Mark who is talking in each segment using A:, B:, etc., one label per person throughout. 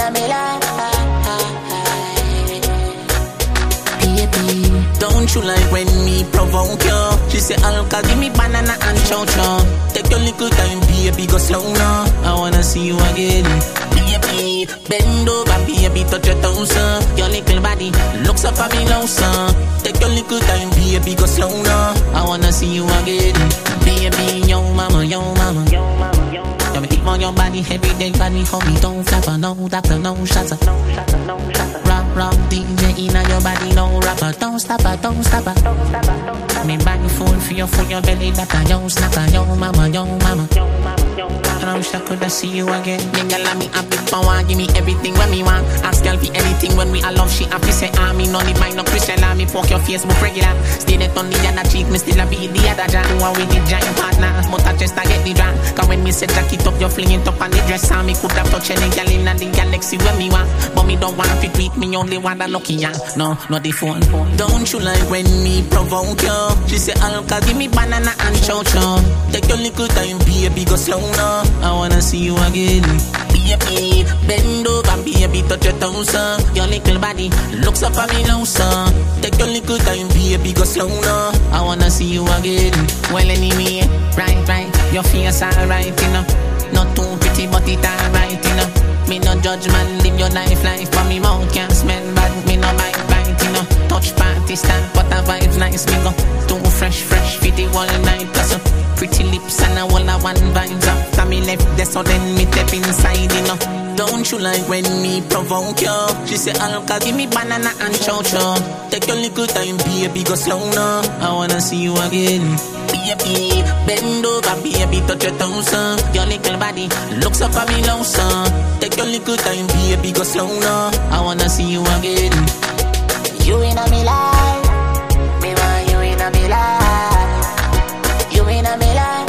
A: a me life.
B: Don't you like when me provoke you? She say, Alka, give me banana and chow-chow. Take your little time, baby, go slow now. I wanna see you again. Baby, bend over, baby, touch your toes, your little body looks up at me now, son. Take your little time, baby, go slow now. I wanna see you again. Baby, yo mama, yo mama, yo mama, yo mama. You me keep on your body, every day, body, hold me, don't flapper, no doctor, no shatter, no shatter, no shatter. Rock, DJ inna your body, no rapper. Don't stop her, don't stop her. Don't stop her, don't stop her. Me body full for your belly, that a yo snacker, yo mama, yo mama, yo mama, yo mama. And I wish I coulda see you again. Nigga, let me have the power, give me everything when me want. Ask girl for anything when we all love. She happy say me no need mind no Christian. Let me poke your Facebook regular. Stay there on the other cheek, me still a be the other jam. Who are with the giant partner? But I just a get the drum. Cause when me say jack it up, you fling it up on the dress. And me coulda touch any girl in the galaxy when me want. But me don't want to tweet me only want a lucky ya. No, not the phone. Don't you like when me provoke you? She say, Alka, give me banana and chow-chow. Take your little time, baby, go slow now. I wanna see you again. Baby, bend over, baby, touch your toes, your little body looks up at me now, son. Take your little time, baby, go slow now. I wanna see you again. Well, anyway, right, your face alright, you know. Not too pretty, but it alright, you know. Me no judge man, live your life, but me mouth can't smell bad. Me no bite, you know. Touch party stand, but a vibe nice, me go. Too fresh, fit the whole night, plus pretty lips and a whole of one vibes. After me left there, so then me step inside, you know. Don't you like when me provoke you? She say, Alka, give me banana and chow-chow. Take your little time, baby, go slow now. I wanna see you again. Baby, bend over, baby, touch your toes, your little body looks up at me now, son. Take your little time, baby, go slow now. I wanna see you again.
A: You in a me life, me want you in a me life. You in a me life.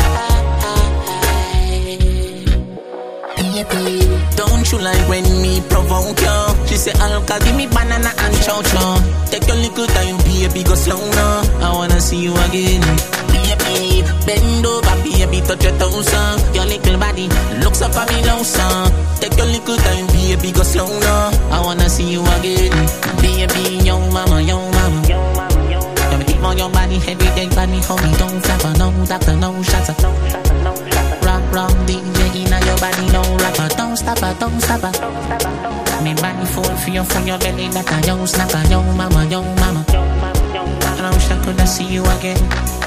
B: Don't you like when me provoke you? She say, Alka, give me banana and chow-chow. Take your little time, baby, go slow now. I wanna see you again. Baby, bend over, baby, touch your toes, your little body looks up at me now, son. Take your little time, baby, go slow now. I wanna see you again. Baby, yo mama, yo mama, yo mama, yo mama. You me keep on your body, every day, body, hold me, don't flapper, no doctor, no shatter, no shatter, no shatter. Rock, DJ inna your body, no rapper. Don't stop her, don't stop her, don't stop her, don't stop her. Me body full for your belly, that a yo snacker, yo mama, yo mama, yo mama, yo mama. And I wish I coulda see you again.